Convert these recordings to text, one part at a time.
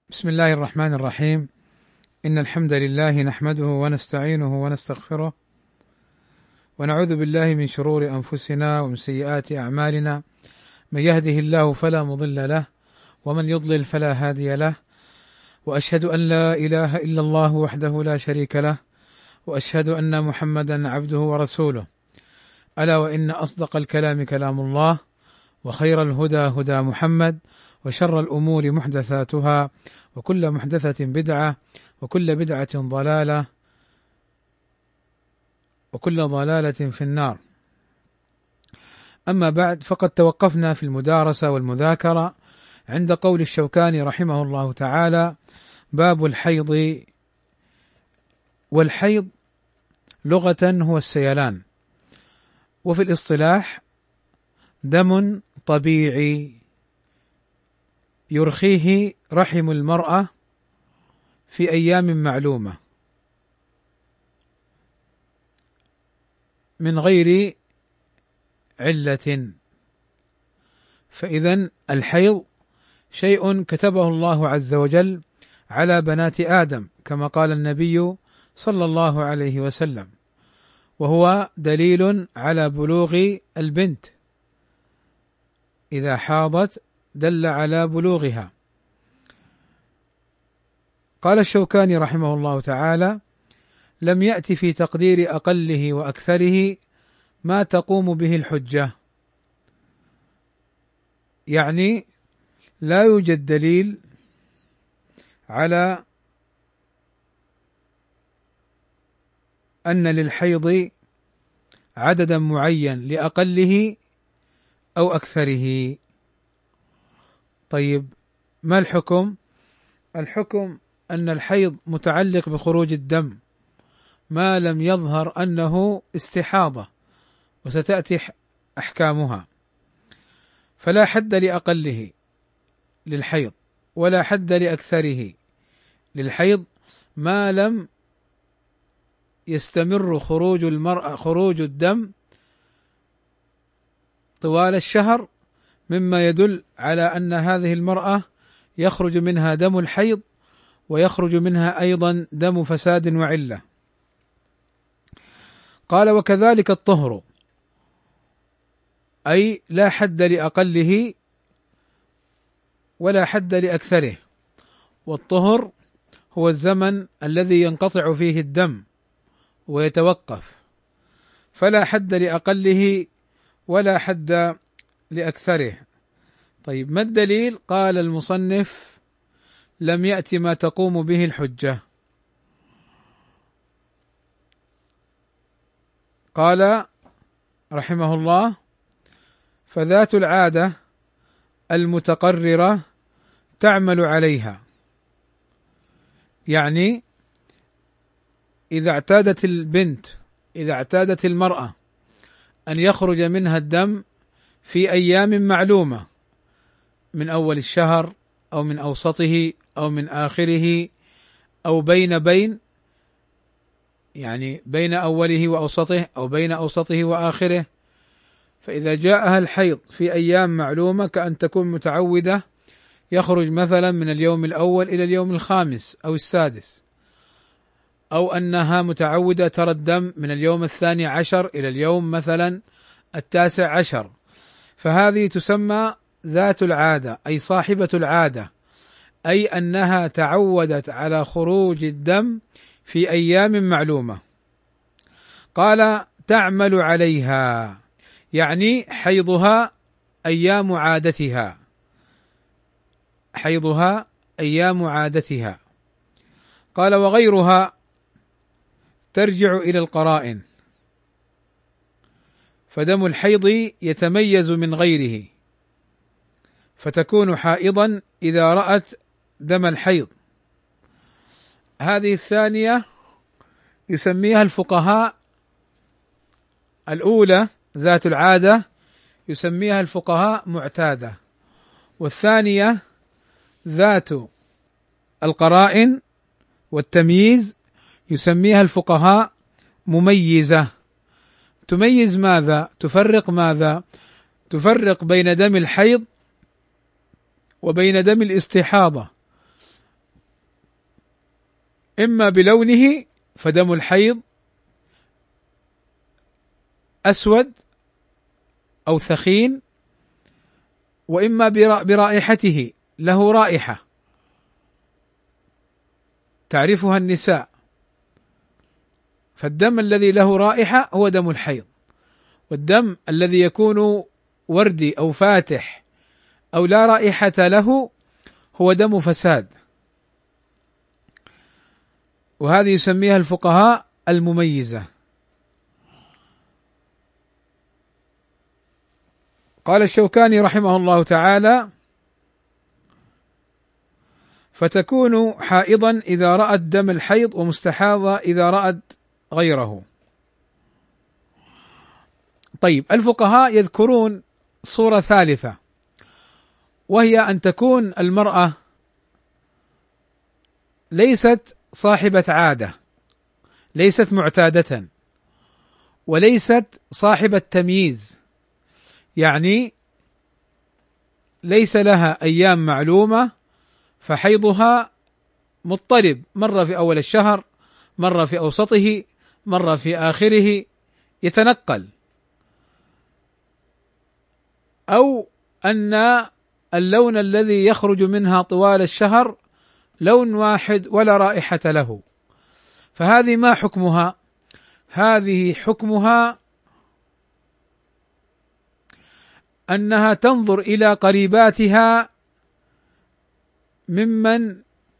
بسم الله الرحمن الرحيم. إن الحمد لله نحمده ونستعينه ونستغفره ونعوذ بالله من شرور أنفسنا ومن سيئات أعمالنا، من يهده الله فلا مضل له ومن يضلل فلا هادي له، وأشهد أن لا إله إلا الله وحده لا شريك له، وأشهد أن محمدا عبده ورسوله. ألا وإن أصدق الكلام كلام الله، وخير الهدى هدى محمد، وشر الأمور محدثاتها، وكل محدثة بدعة، وكل بدعة ضلالة، وكل ضلالة في النار. أما بعد، فقد توقفنا في المدارسة والمذاكرة عند قول الشوكاني رحمه الله تعالى: باب الحيض. والحيض لغة هو السيلان، وفي الاصطلاح دم طبيعي يرخيه رحم المرأة في أيام معلومة من غير علة. فإذن الحيض شيء كتبه الله عز وجل على بنات آدم، كما قال النبي صلى الله عليه وسلم، وهو دليل على بلوغ البنت، إذا حاضت دل على بلوغها. قال الشوكاني رحمه الله تعالى: لم يأت في تقدير أقله وأكثره ما تقوم به الحجة، يعني لا يوجد دليل على أن للحيض عددا معين لأقله أو أكثره. طيب، ما الحكم؟ الحكم أن الحيض متعلق بخروج الدم ما لم يظهر أنه استحاضة، وستأتي أحكامها. فلا حد لأقله للحيض ولا حد لأكثره للحيض ما لم يستمر خروج الدم طوال الشهر، مما يدل على أن هذه المرأة يخرج منها دم الحيض ويخرج منها أيضا دم فساد وعلة. قال: وكذلك الطهر، أي لا حد لأقله ولا حد لأكثره. والطهر هو الزمن الذي ينقطع فيه الدم ويتوقف، فلا حد لأقله ولا حد لأكثره. طيب، ما الدليل؟ قال المصنف: لم يأت ما تقوم به الحجة. قال رحمه الله: فذات العادة المتقررة تعمل عليها، يعني إذا اعتادت المرأة أن يخرج منها الدم في أيام معلومة من أول الشهر أو من أوسطه أو من آخره أو بين يعني بين أوله وأوسطه أو بين أوسطه وآخره، فإذا جاءها الحيض في أيام معلومة، كأن تكون متعودة يخرج مثلا من اليوم الأول إلى اليوم الخامس أو السادس، أو أنها متعودة ترى الدم من اليوم 12 إلى اليوم مثلا 19، فهذه تسمى ذات العادة، أي صاحبة العادة، أي أنها تعودت على خروج الدم في أيام معلومة. قال: تعمل عليها، يعني حيضها أيام عادتها. قال: وغيرها ترجع إلى القرائن، فدم الحيض يتميز من غيره، فتكون حائضا إذا رأت دم الحيض. هذه الثانية يسميها الفقهاء، الأولى ذات العادة يسميها الفقهاء معتادة، والثانية ذات القرائن والتمييز يسميها الفقهاء مميزة. تميز ماذا؟ تفرق ماذا؟ تفرق بين دم الحيض وبين دم الاستحاضة، إما بلونه فدم الحيض أسود أو ثخين، وإما برائحته، له رائحة تعرفها النساء، فالدم الذي له رائحة هو دم الحيض، والدم الذي يكون وردي أو فاتح أو لا رائحة له هو دم فساد، وهذه يسميها الفقهاء المميزة. قال الشوكاني رحمه الله تعالى: فتكون حائضا إذا رأت دم الحيض، ومستحاضة إذا رأت غيره. طيب، الفقهاء يذكرون صورة ثالثة، وهي أن تكون المرأة ليست صاحبة عادة، ليست معتادة، وليست صاحبة تمييز، يعني ليس لها أيام معلومة، فحيضها مضطرب، مرة في أول الشهر، مرة في أوسطه، مرة في آخره، يتنقل، أو أن اللون الذي يخرج منها طوال الشهر لون واحد ولا رائحة له، فهذه ما حكمها؟ هذه حكمها أنها تنظر إلى قريباتها ممن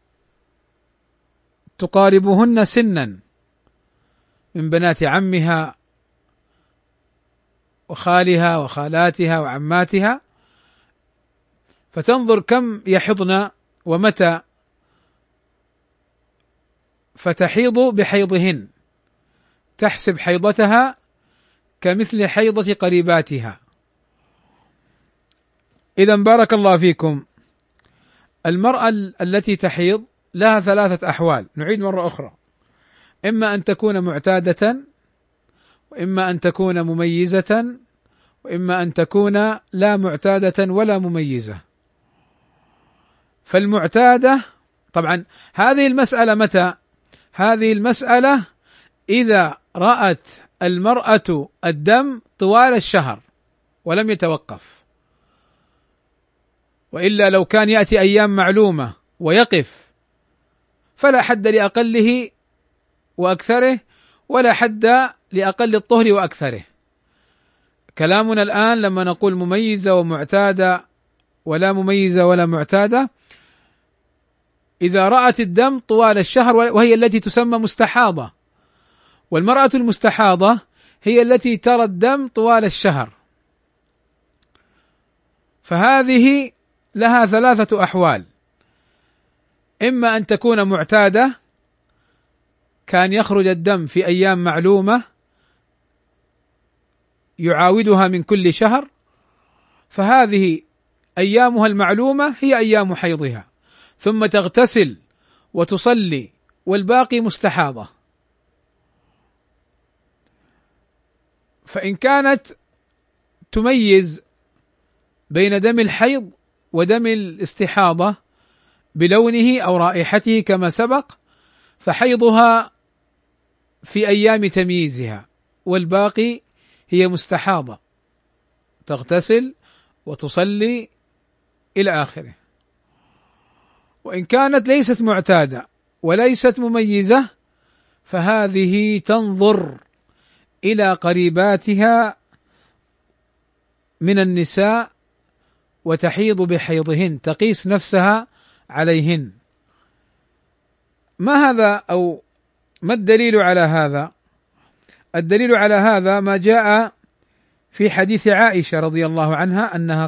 تقاربهن سنا من بنات عمها وخالها وخالاتها وعماتها، فتنظر كم يحضن ومتى، فتحيض بحيضهن، تحسب حيضتها كمثل حيضة قريباتها. إذا بارك الله فيكم، المرأة التي تحيض لها ثلاثة أحوال، نعيد مرة أخرى: إما أن تكون معتادة، وإما أن تكون مميزة، وإما أن تكون لا معتادة ولا مميزة. فالمعتادة طبعا هذه المسألة متى؟ هذه المسألة إذا رأت المرأة الدم طوال الشهر ولم يتوقف، وإلا لو كان يأتي أيام معلومة ويقف فلا حد لأقله وأكثره، ولا حد لأقل الطهر وأكثره. كلامنا الآن لما نقول مميزة ومعتادة ولا مميزة ولا معتادة، إذا رأت الدم طوال الشهر، وهي التي تسمى مستحاضة، والمرأة المستحاضة هي التي ترى الدم طوال الشهر، فهذه لها ثلاثة أحوال: إما أن تكون معتادة، كان يخرج الدم في أيام معلومة يعاودها من كل شهر، فهذه أيامها المعلومة هي أيام حيضها، ثم تغتسل وتصلي، والباقي مستحاضة. فإن كانت تميز بين دم الحيض ودم الاستحاضة بلونه أو رائحته كما سبق، فحيضها في أيام تمييزها، والباقي هي مستحاضة، تغتسل وتصلي إلى آخره. وإن كانت ليست معتادة وليست مميزة، فهذه تنظر إلى قريباتها من النساء وتحيض بحيضهن، تقيس نفسها عليهن. ما هذا أو ما الدليل على هذا؟ الدليل على هذا ما جاء في حديث عائشة رضي الله عنها أنها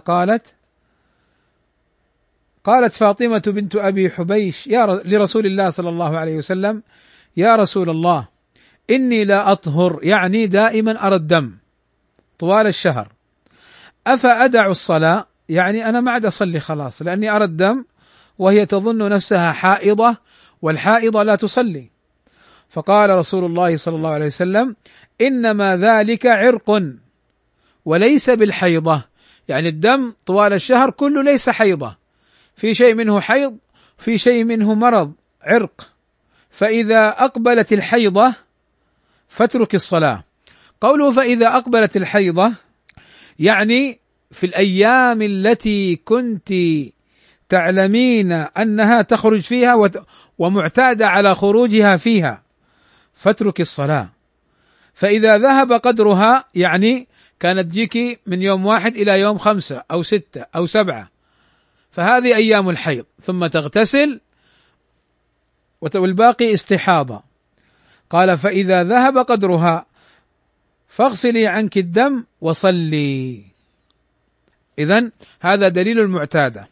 قالت فاطمة بنت أبي حبيش لرسول الله صلى الله عليه وسلم: يا رسول الله، إني لا أطهر، يعني دائما أرى الدم طوال الشهر، أفأدع الصلاة؟ يعني أنا ما عاد أصلي خلاص، لأني أرى الدم، وهي تظن نفسها حائضة، والحائضة لا تصلي. فقال رسول الله صلى الله عليه وسلم: إنما ذلك عرق وليس بالحيضة، يعني الدم طوال الشهر كله ليس حيضة، في شيء منه حيض، في شيء منه مرض عرق، فإذا أقبلت الحيضة فاترك الصلاة. قوله فإذا أقبلت الحيضة يعني في الأيام التي كنت تعلمين أنها تخرج فيها ومعتادة على خروجها فيها فاترك الصلاة. فإذا ذهب قدرها يعني كانت تجيك من يوم 1 إلى يوم 5 أو 6 أو 7، فهذه أيام الحيض، ثم تغتسل والباقي استحاضة. قال فإذا ذهب قدرها فاغسلي عنك الدم وصلي. إذن هذا دليل المعتادة.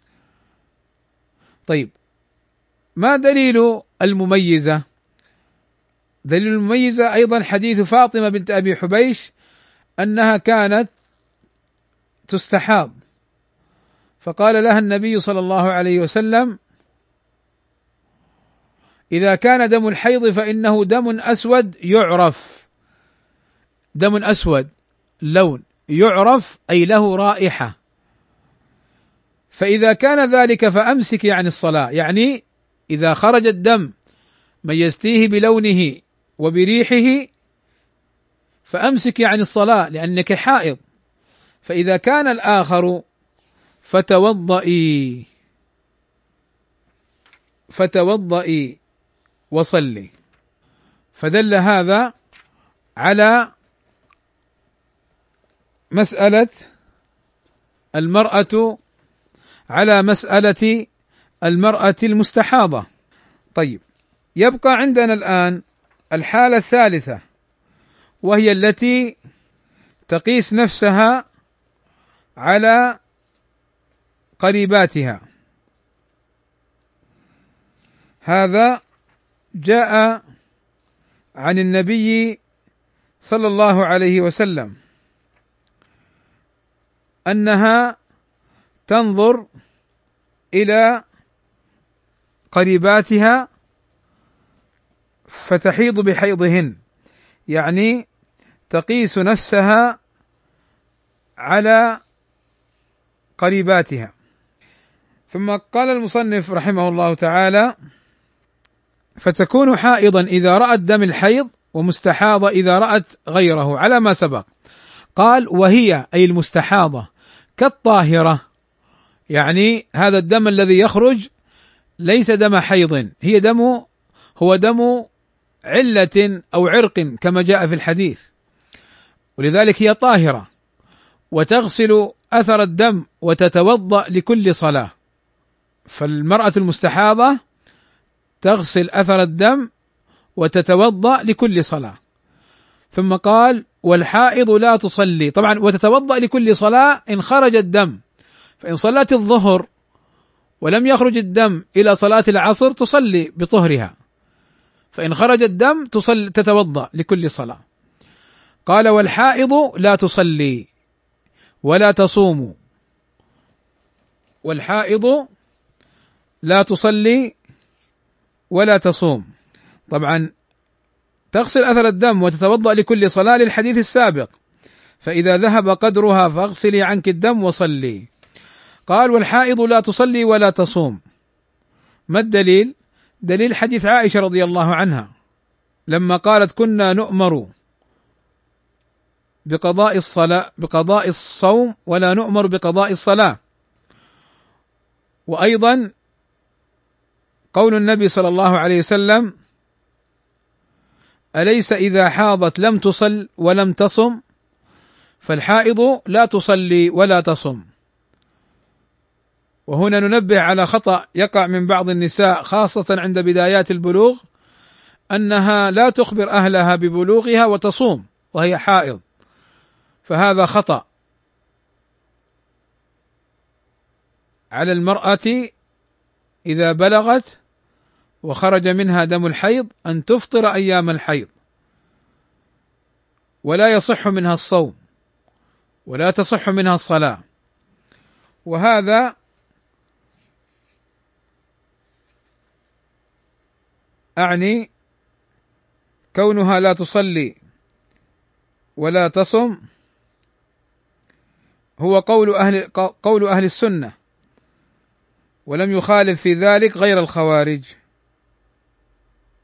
طيب، ما دليل المميزة؟ دليل المميزة أيضا حديث فاطمة بنت أبي حبيش أنها كانت تستحاض، فقال لها النبي صلى الله عليه وسلم: إذا كان دم الحيض فإنه دم أسود يعرف، دم أسود لون يعرف أي له رائحة، فإذا كان ذلك فأمسكي عن الصلاة. يعني إذا خرج الدم ميزتيه بلونه وبريحه فأمسكي عن الصلاة لأنك حائض. فإذا كان الآخر فتوضئي وصلي. فدل هذا على مسألة المرأة المستحاضة. طيب، يبقى عندنا الآن الحالة الثالثة، وهي التي تقيس نفسها على قريباتها. هذا جاء عن النبي صلى الله عليه وسلم أنها تنظر إلى قريباتها فتحيض بحيضهن، يعني تقيس نفسها على قريباتها. ثم قال المصنف رحمه الله تعالى: فتكون حائضا إذا رأت دم الحيض ومستحاضة إذا رأت غيره على ما سبق. قال: وهي أي المستحاضة كالطاهرة، يعني هذا الدم الذي يخرج ليس دم حيض، هو دم علة أو عرق كما جاء في الحديث، ولذلك هي طاهرة، وتغسل أثر الدم وتتوضأ لكل صلاة. فالمرأة المستحاضة تغسل أثر الدم وتتوضأ لكل صلاة. ثم قال: والحائض لا تصلي، طبعا وتتوضأ لكل صلاة إن خرج الدم، فإن صلت الظهر ولم يخرج الدم إلى صلاة العصر تصلي بطهرها، فإن خرج الدم تتوضأ لكل صلاة. قال: والحائض لا تصلي ولا تصوم. والحائض لا تصلي ولا تصوم، طبعا تغسل أثر الدم وتتوضأ لكل صلاة للحديث السابق: فإذا ذهب قدرها فاغسلي عنك الدم وصلي. قال: والحائض لا تصلي ولا تصوم. ما الدليل؟ دليل حديث عائشة رضي الله عنها لما قالت: كنا نؤمر بقضاء الصوم ولا نؤمر بقضاء الصلاة. وأيضا قول النبي صلى الله عليه وسلم: أليس إذا حاضت لم تصل ولم تصم؟ فالحائض لا تصلي ولا تصم. وهنا ننبه على خطأ يقع من بعض النساء خاصة عند بدايات البلوغ، أنها لا تخبر أهلها ببلوغها وتصوم وهي حائض، فهذا خطأ. على المرأة إذا بلغت وخرج منها دم الحيض أن تفطر أيام الحيض، ولا يصح منها الصوم ولا تصح منها الصلاة. وهذا أعني كونها لا تصلي ولا تصم هو قول أهل السنة، ولم يخالف في ذلك غير الخوارج.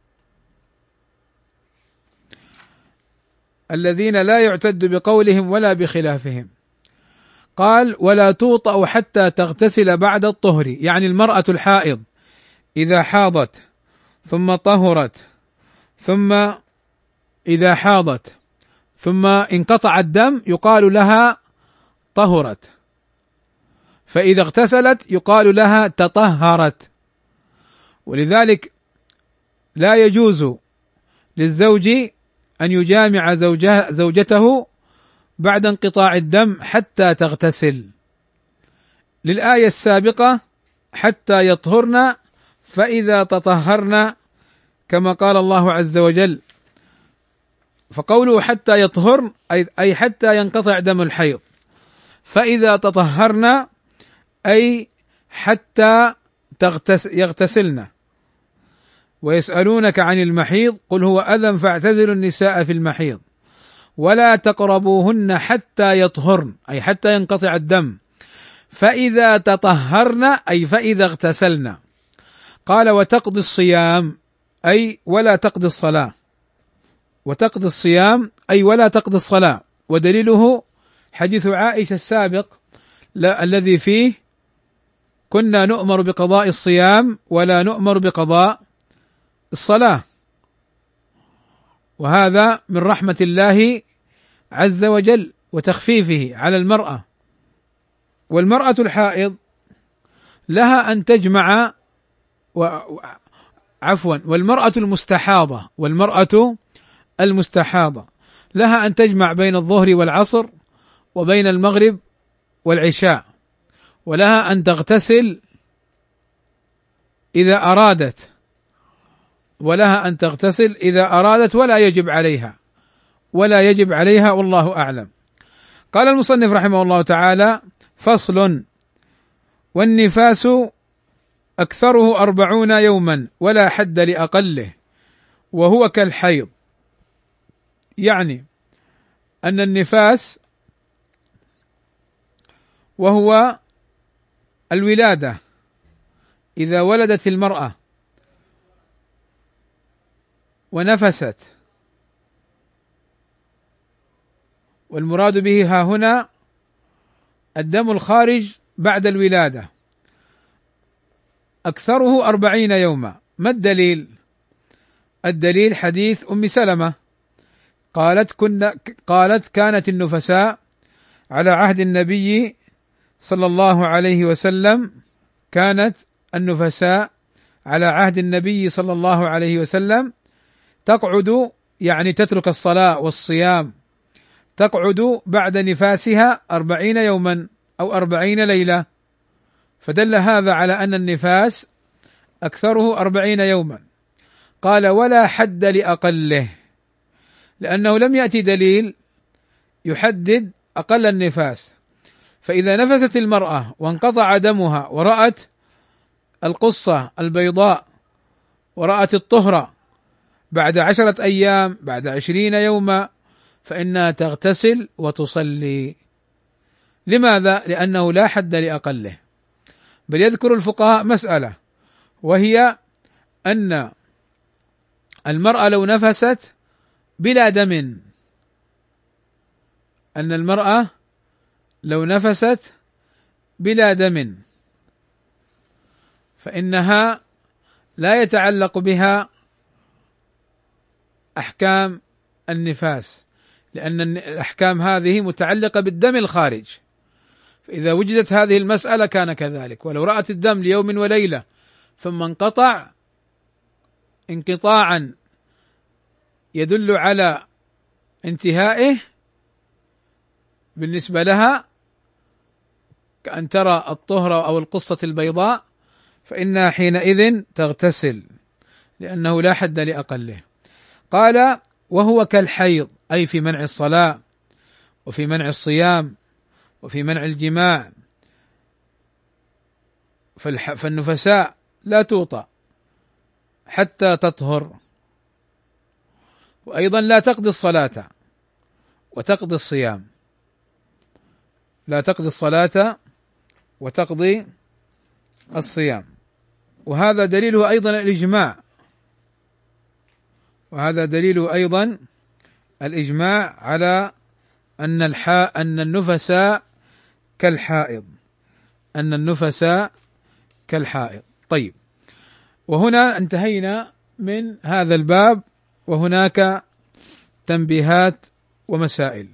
الذين لا يعتد بقولهم ولا بخلافهم. قال: ولا توطأ حتى تغتسل بعد الطهر، يعني المرأة الحائض إذا حاضت ثم طهرت، ثم إذا حاضت ثم انقطع الدم يقال لها طهرت، فإذا اغتسلت يقال لها تطهرت. ولذلك لا يجوز للزوج أن يجامع زوجته بعد انقطاع الدم حتى تغتسل، للآية السابقة: حتى يطهرن فإذا تطهرن، كما قال الله عز وجل. فقوله حتى يطهرن أي حتى ينقطع دم الحيض، فإذا تطهرن أي حتى يغتسلن. ويسألونك عن المحيض قل هو أذى فاعتزلوا النساء في المحيض ولا تقربوهن حتى يطهرن أي حتى ينقطع الدم، فإذا تطهرن أي فإذا اغتسلن. قال: وتقضي الصيام أي ولا تقضي الصلاة، وتقضي الصيام أي ولا تقضي الصلاة. ودليله حديث عائشة السابق الذي فيه: كنا نؤمر بقضاء الصيام ولا نؤمر بقضاء الصلاة. وهذا من رحمة الله عز وجل وتخفيفه على المرأة. والمرأة الحائض لها أن تجمع والمرأة المستحاضة لها أن تجمع بين الظهر والعصر وبين المغرب والعشاء، ولها أن تغتسل إذا أرادت، ولا يجب عليها والله أعلم. قال المصنف رحمه الله تعالى: فصل: والنفاس أكثره 40 يوما ولا حد لأقله وهو كالحيض. يعني أن النفاس وهو الولادة، إذا ولدت المرأة ونفست، والمراد به ها هنا الدم الخارج بعد الولادة، أكثره 40 يوما. ما الدليل؟ الدليل حديث أم سلمة قالت: كانت النفساء على عهد النبي صلى الله عليه وسلم، تقعد، يعني تترك الصلاة والصيام، تقعد بعد نفاسها 40 يوما أو 40 ليلة، فدل هذا على أن النفاس أكثره 40 يوما. قال: ولا حد لأقله، لأنه لم يأتي دليل يحدد أقل النفاس. فإذا نفست المرأة وانقطع دمها ورأت القصة البيضاء ورأت الطهرة بعد 10 أيام، بعد 20 يوما، فإنها تغتسل وتصلي. لماذا؟ لأنه لا حد لأقله. بل يذكر الفقهاء مسألة، وهي أن المرأة لو نفست بلا دم، فإنها لا يتعلق بها أحكام النفاس، لأن الأحكام هذه متعلقة بالدم الخارج، فإذا وجدت هذه المسألة كان كذلك. ولو رأت الدم ليوم وليلة ثم انقطع انقطاعا يدل على انتهائه بالنسبة لها، كأن ترى الطهرة أو القصة البيضاء، فإنها حينئذ تغتسل، لأنه لا حد لأقله. قال: وهو كالحيض، أي في منع الصلاة وفي منع الصيام وفي منع الجماع. فالنفساء لا توطأ حتى تطهر، وأيضا لا تقضي الصلاة وتقضي الصيام، وهذا دليله أيضا الإجماع على أن النفساء كالحائض، أن النفساء كالحائض. طيب، وهنا انتهينا من هذا الباب، وهناك تنبيهات ومسائل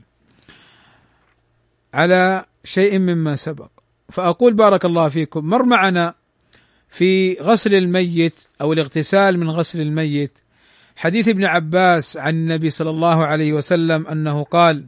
على شيء مما سبق. فأقول بارك الله فيكم، مر معنا في غسل الميت أو الاغتسال من غسل الميت حديث ابن عباس عن النبي صلى الله عليه وسلم أنه قال: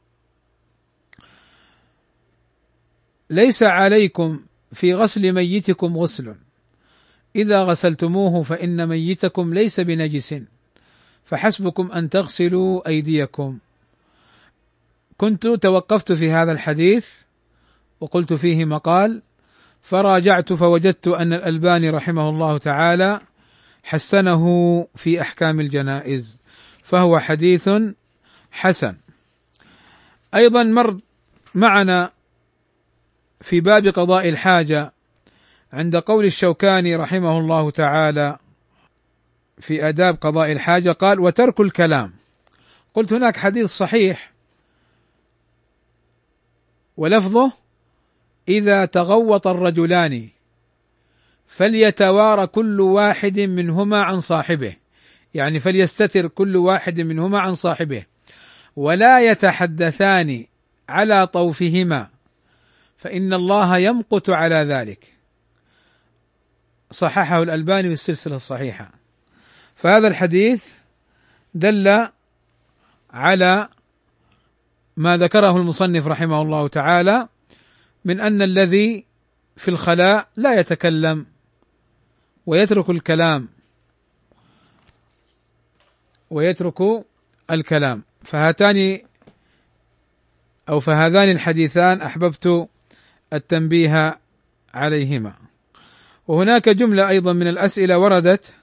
ليس عليكم في غسل ميتكم غسل، إذا غسلتموه فإن ميتكم ليس بنجس، فحسبكم أن تغسلوا أيديكم. كنت توقفت في هذا الحديث وقلت فيه مقال، فراجعت فوجدت أن الألباني رحمه الله تعالى حسنه في أحكام الجنائز، فهو حديث حسن. أيضا مر معنا في باب قضاء الحاجة عند قول الشوكاني رحمه الله تعالى في آداب قضاء الحاجة، قال: وترك الكلام. قلت هناك حديث صحيح ولفظه: إذا تغوط الرجلان فليتوارى كل واحد منهما عن صاحبه، يعني فليستتر كل واحد منهما عن صاحبه، ولا يتحدثان على طوفهما فإن الله يمقت على ذلك. صححه الألباني في السلسلة الصحيحة. فهذا الحديث دل على ما ذكره المصنف رحمه الله تعالى من أن الذي في الخلاء لا يتكلم ويترك الكلام. فهذان الحديثان أحببت التنبيه عليهما. وهناك جملة أيضا من الأسئلة وردت،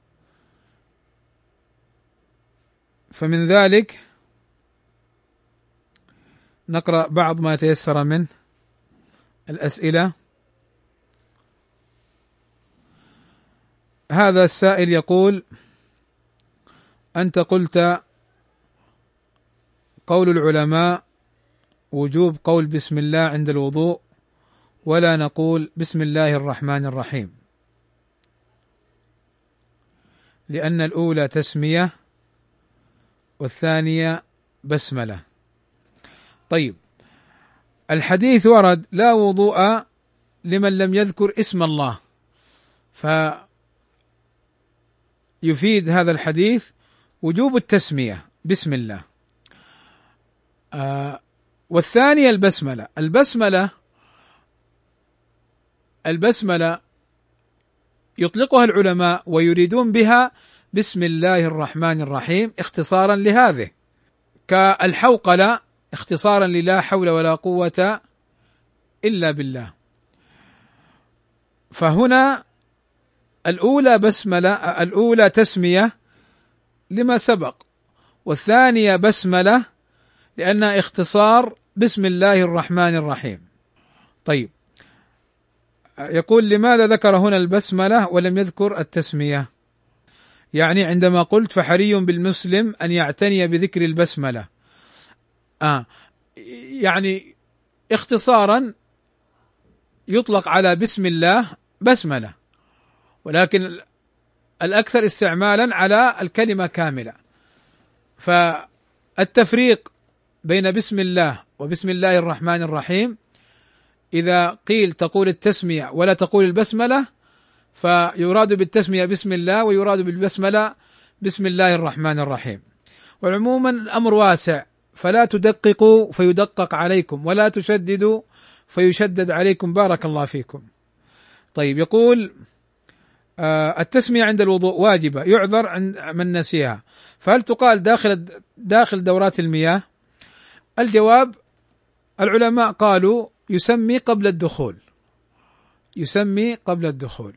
فمن ذلك نقرأ بعض ما تيسر من الأسئلة. هذا السائل يقول: أنت قلت قول العلماء وجوب قول بسم الله عند الوضوء، ولا نقول بسم الله الرحمن الرحيم، لأن الأولى تسمية والثانية بسملة. طيب، الحديث ورد: لا وضوء لمن لم يذكر اسم الله، فيفيد هذا الحديث وجوب التسمية بسم الله. والثانية البسملة يطلقها العلماء ويريدون بها بسم الله الرحمن الرحيم اختصارا لهذه، كالحوقلة اختصارا للا حول ولا قوة إلا بالله. فهنا الأولى تسمية لما سبق، والثانية بسملة لأنها اختصار بسم الله الرحمن الرحيم. طيب، يقول: لماذا ذكر هنا البسملة ولم يذكر التسمية؟ يعني عندما قلت فحري بالمسلم أن يعتني بذكر البسملة، يعني اختصارا يطلق على بسم الله بسملة، ولكن الأكثر استعمالا على الكلمة كاملة. فالتفريق بين بسم الله وبسم الله الرحمن الرحيم، إذا قيل تقول التسمية ولا تقول البسملة، فيراد بالتسمية بسم الله ويراد بالبسملة بسم الله الرحمن الرحيم. وعموما الأمر واسع، فلا تدققوا فيدقق عليكم، ولا تشددوا فيشدد عليكم، بارك الله فيكم. طيب، يقول: التسمية عند الوضوء واجبة، يعذر عند من نسيها، فهل تقال داخل دورات المياه؟ الجواب: العلماء قالوا يسمي قبل الدخول،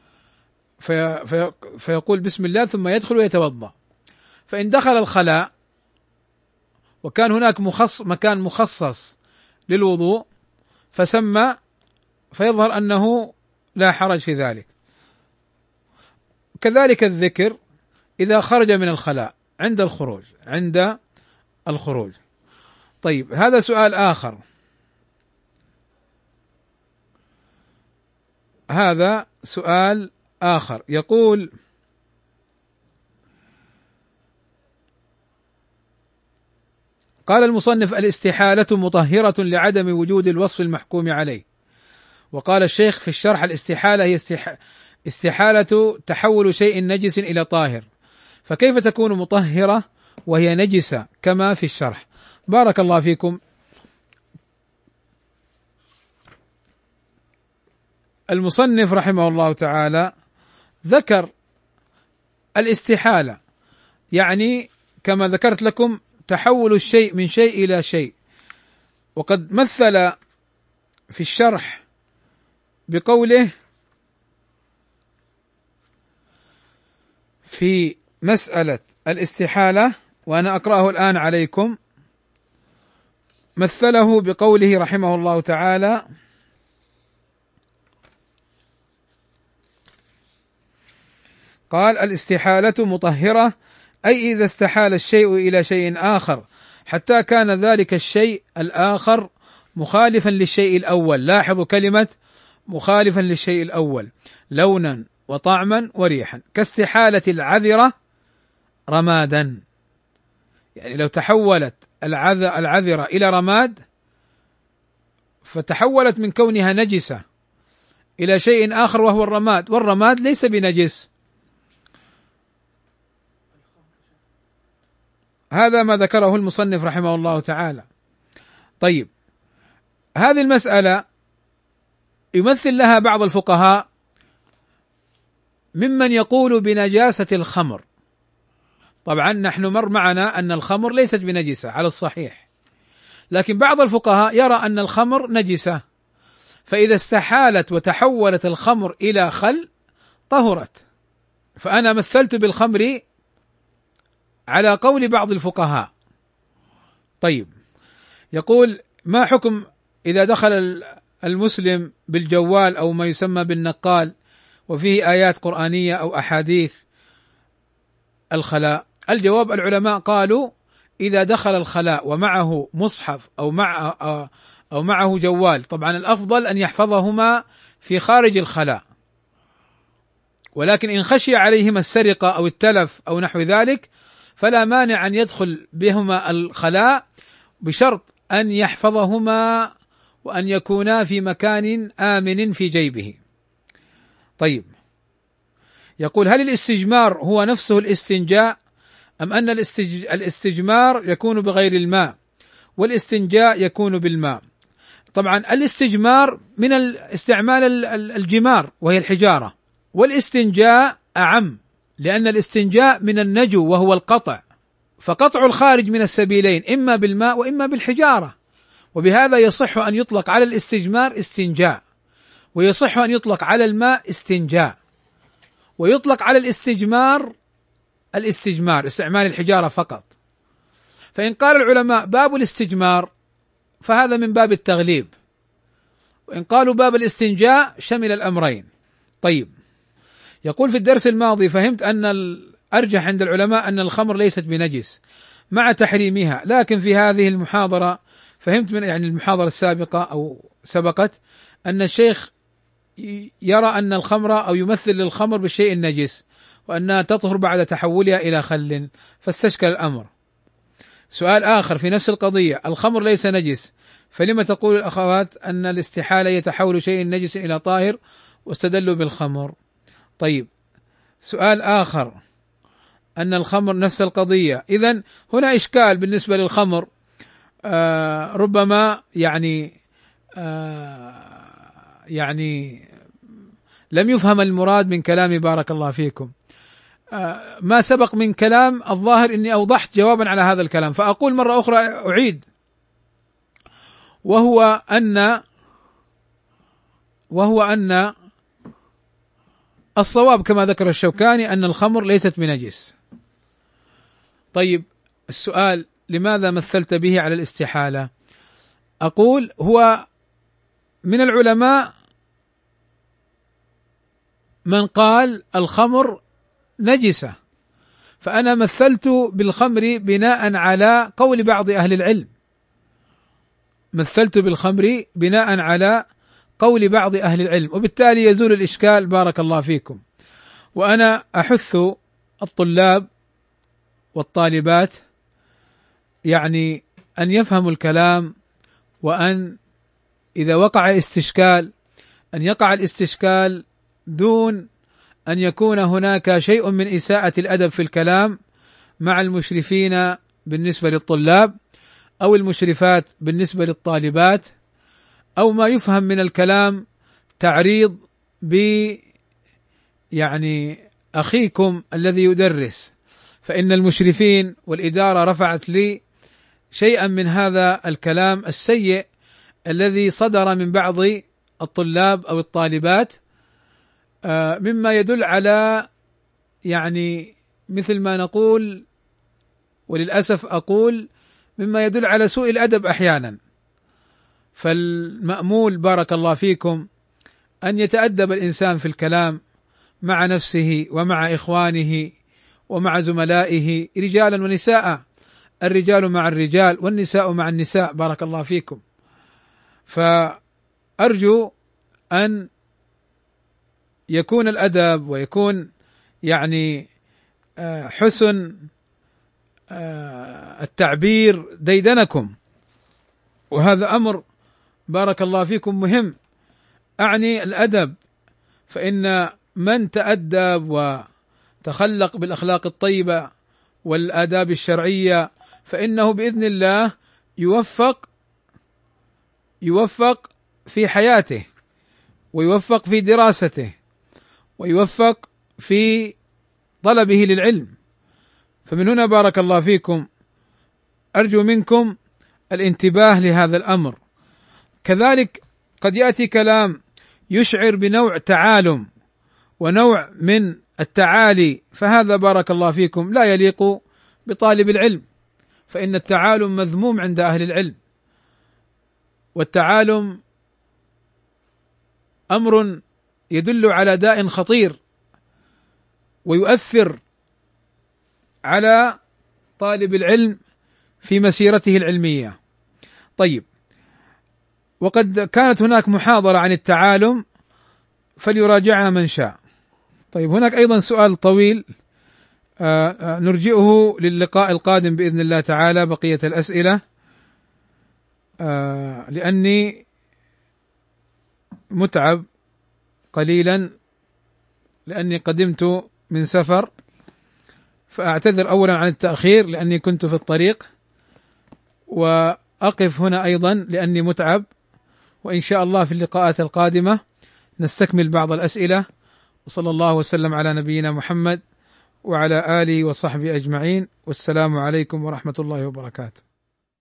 فيقول بسم الله ثم يدخل ويتوضأ. فإن دخل الخلاء وكان هناك مكان مخصص للوضوء فسمى، فيظهر أنه لا حرج في ذلك. كذلك الذكر إذا خرج من الخلاء عند الخروج، عند الخروج. طيب هذا سؤال آخر، هذا سؤال آخر يقول: قال المصنف: الاستحالة مطهرة لعدم وجود الوصف المحكوم عليه. وقال الشيخ في الشرح: الاستحالة هي استحالة تحول شيء نجس إلى طاهر، فكيف تكون مطهرة وهي نجسة كما في الشرح؟ بارك الله فيكم. المصنف رحمه الله تعالى ذكر الاستحالة، يعني كما ذكرت لكم تحول الشيء من شيء إلى شيء، وقد مثل في الشرح بقوله في مسألة الاستحالة، وأنا أقرأه الآن عليكم. مثله بقوله رحمه الله تعالى: قال: الاستحالة مطهرة، أي إذا استحال الشيء إلى شيء آخر حتى كان ذلك الشيء الآخر مخالفا للشيء الأول. لاحظوا كلمة مخالفا للشيء الأول، لونا وطعما وريحا، كاستحالة العذرة رمادا. يعني لو تحولت العذرة إلى رماد، فتحولت من كونها نجسة إلى شيء آخر وهو الرماد، والرماد ليس بنجس. هذا ما ذكره المصنف رحمه الله تعالى. طيب هذه المسألة يمثل لها بعض الفقهاء ممن يقول بنجاسة الخمر. طبعا نحن مر معنا أن الخمر ليست بنجسة على الصحيح، لكن بعض الفقهاء يرى أن الخمر نجسة، فإذا استحالت وتحولت الخمر إلى خل طهرت. فأنا مثلت بالخمر على قول بعض الفقهاء. طيب يقول: ما حكم إذا دخل المسلم بالجوال أو ما يسمى بالنقال وفيه آيات قرآنية أو أحاديث الخلاء؟ الجواب: العلماء قالوا إذا دخل الخلاء ومعه مصحف أو معه جوال، طبعا الأفضل أن يحفظهما في خارج الخلاء، ولكن إن خشي عليهما السرقة أو التلف أو نحو ذلك فلا مانع أن يدخل بهما الخلاء، بشرط أن يحفظهما وأن يكونا في مكان آمن في جيبه. طيب يقول: هل الاستجمار هو نفسه الاستنجاء، أم أن الاستجمار يكون بغير الماء والاستنجاء يكون بالماء؟ طبعا الاستجمار من استعمال الجمار وهي الحجارة، والاستنجاء أعم، لأن الاستنجاء من النجو وهو القطع، فقطع الخارج من السبيلين إما بالماء وإما بالحجارة، وبهذا يصح أن يطلق على الاستجمار استنجاء، ويصح أن يطلق على الماء استنجاء، ويطلق على الاستجمار استعمال الحجارة فقط. فإن قال العلماء باب الاستجمار فهذا من باب التغليب، وإن قالوا باب الاستنجاء شمل الأمرين. طيب يقول: في الدرس الماضي فهمت أن الأرجح عند العلماء أن الخمر ليست بنجس مع تحريمها، لكن في هذه المحاضرة فهمت من المحاضرة السابقة أو سبقت أن الشيخ يرى أن الخمر أو يمثل للخمر بالشيء النجس وأنها تطهر بعد تحولها إلى خل، فاستشكل الأمر. سؤال آخر في نفس القضية: الخمر ليس نجس، فلما تقول الأخوات أن الاستحالة يتحول شيء نجس إلى طاهر واستدلوا بالخمر؟ طيب سؤال آخر: أن الخمر نفس القضية، إذن هنا إشكال بالنسبة للخمر، ربما يعني لم يفهم المراد من كلامي، بارك الله فيكم. ما سبق من كلام الظاهر إني أوضحت جوابا على هذا الكلام، فأقول مرة أخرى أعيد، وهو أن الصواب كما ذكر الشوكاني أن الخمر ليست بنجس. طيب السؤال: لماذا مثلت به على الاستحالة؟ أقول: هو من العلماء من قال الخمر نجسة، فأنا مثلت بالخمر بناء على قول بعض أهل العلم، مثلت بالخمر بناء على قول بعض أهل العلم، وبالتالي يزول الإشكال بارك الله فيكم. وأنا أحث الطلاب والطالبات يعني أن يفهموا الكلام، وأن إذا وقع استشكال أن يقع الاستشكال دون أن يكون هناك شيء من إساءة الأدب في الكلام مع المشرفين بالنسبة للطلاب، أو المشرفات بالنسبة للطالبات، أو ما يفهم من الكلام تعريض يعني أخيكم الذي يدرس. فإن المشرفين والإدارة رفعت لي شيئا من هذا الكلام السيء الذي صدر من بعض الطلاب أو الطالبات، مما يدل على يعني مثل ما نقول، وللأسف أقول، مما يدل على سوء الأدب أحيانا. فالمأمول بارك الله فيكم أن يتأدب الإنسان في الكلام مع نفسه ومع إخوانه ومع زملائه رجالا ونساء، الرجال مع الرجال والنساء مع النساء بارك الله فيكم. فأرجو أن يكون الأدب ويكون يعني حسن التعبير ديدنكم، وهذا أمر بارك الله فيكم مهم. أعني الأدب، فإن من تأدب وتخلق بالأخلاق الطيبة والآداب الشرعية فإنه بإذن الله يوفق في حياته، ويوفق في دراسته، ويوفق في طلبه للعلم. فمن هنا بارك الله فيكم أرجو منكم الانتباه لهذا الأمر. كذلك قد يأتي كلام يشعر بنوع تعالم ونوع من التعالي، فهذا بارك الله فيكم لا يليق بطالب العلم، فإن التعالم مذموم عند أهل العلم، والتعالم أمر يدل على داء خطير ويؤثر على طالب العلم في مسيرته العلمية. طيب، وقد كانت هناك محاضرة عن التعالم فليراجعها من شاء. طيب، هناك أيضا سؤال طويل نرجئه للقاء القادم بإذن الله تعالى بقية الأسئلة، لأني متعب قليلا لأني قدمت من سفر، فأعتذر أولا عن التأخير لأني كنت في الطريق، وأقف هنا أيضا لأني متعب، وإن شاء الله في اللقاءات القادمة نستكمل بعض الأسئلة. وصلى الله وسلم على نبينا محمد وعلى آله وصحبه أجمعين، والسلام عليكم ورحمة الله وبركاته.